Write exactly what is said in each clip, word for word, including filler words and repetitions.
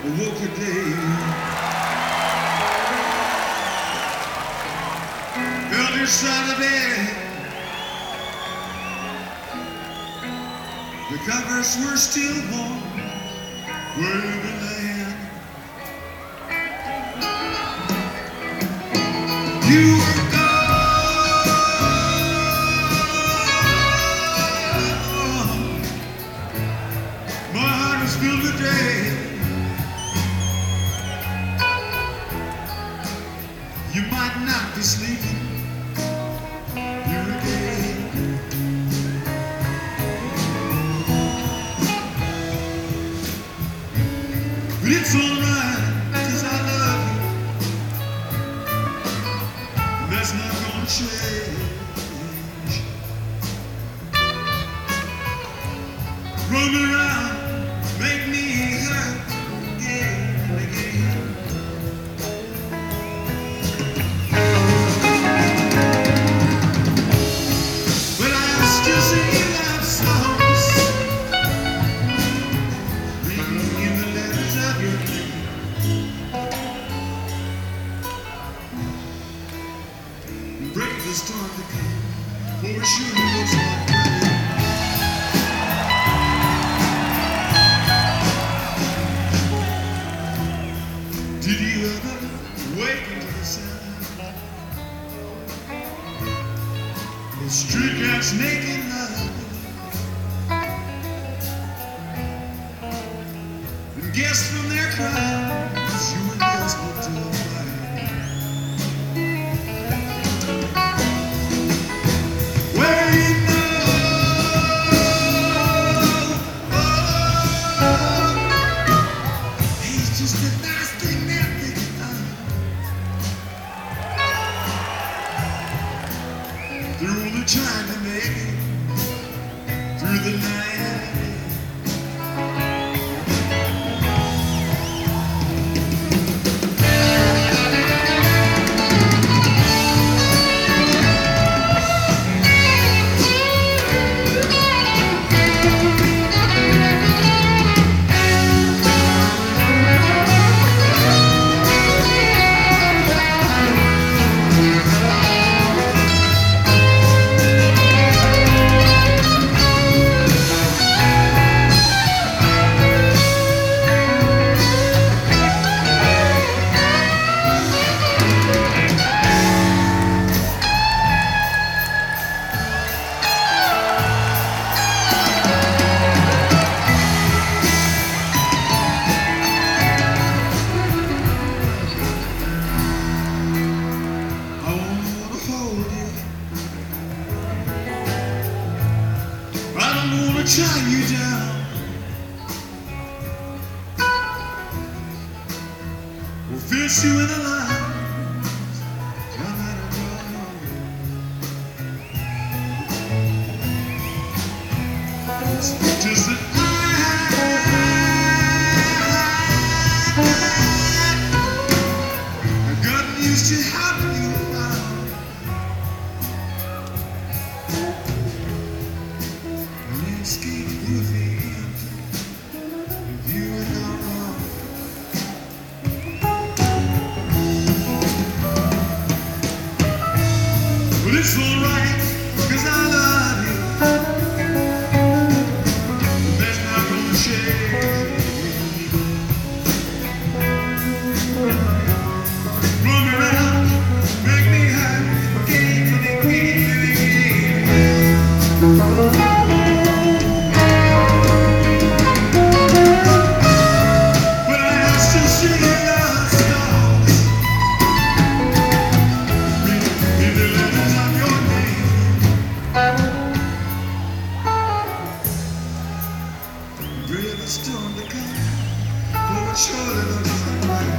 woke a day, felt inside of bed. The covers were still warm wherever I am. You were gone. My heart was filled with dread. You might not be sleeping. You're again. But it's alright, 'cause I love you. And that's not gonna change. Roll me around, make me hurt again and again. But I still sing love songs, reading in the letters of your name. Break the storm to come, for sure it looks like rain. Did you ever wake into the sound of street cats naked love? And guess from their crowds you were desperate to find. Where you know, oh, he's just a nice thing that they can find. They're only trying to make it through the night. Tie you down, or fix you in a line. Come out of your it's just that I, I've gotten used to having you around. Escape with the empty, if you are not wrong. But it's alright, 'cause I love you. That's not gonna change. Run me around, make me hurt again and again and again. Storm to come, blow it short of the rain.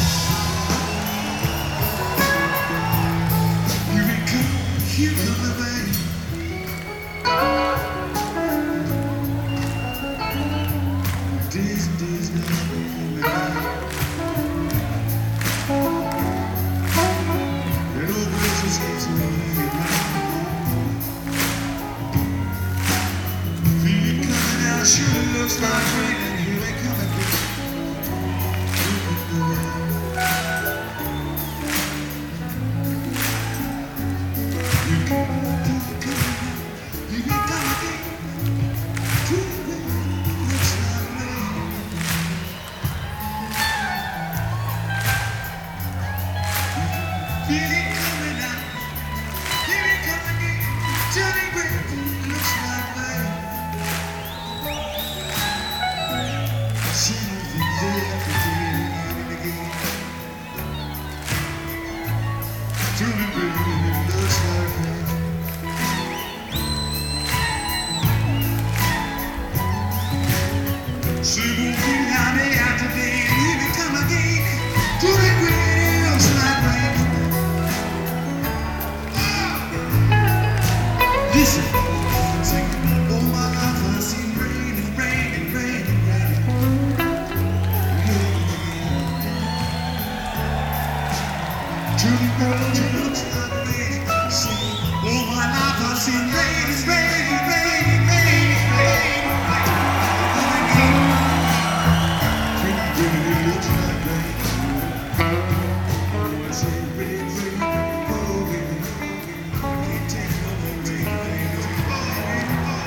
You can come, here come the rain. Days and days now, that old bridge just gets me feeling coming out, sure it looks like rain, and here they come again. To the world it looks like rain. See, all my life I've seen rain is rain, rain, rain, rain. To the world it looks like rain. I say rain, rain, oh rain, I can't take no more rain, rain, oh rain,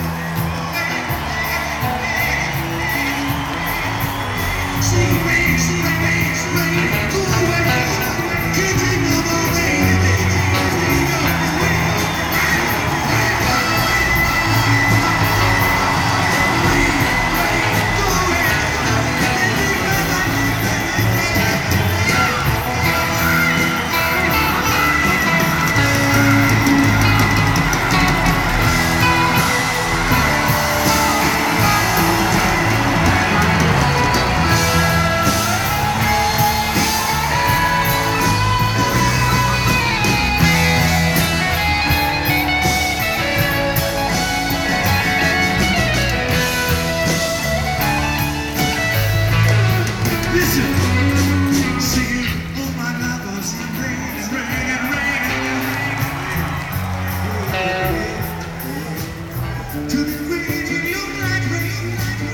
oh rain. See rain, see rain, rain, go away. Can't take no more rain, rain, rain, go away. Listen, singing all my life I've seen rain and rain and rain and rain. To the grave you look like rain.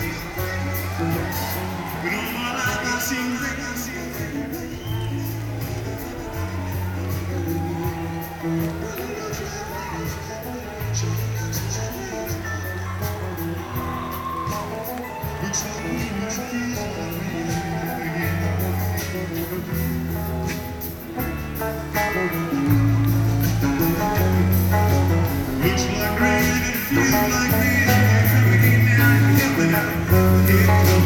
But all my life I've seen rain. Looks like rain, it feels like rain. Looks like rain, it feels like rain. Here we go now, here we go.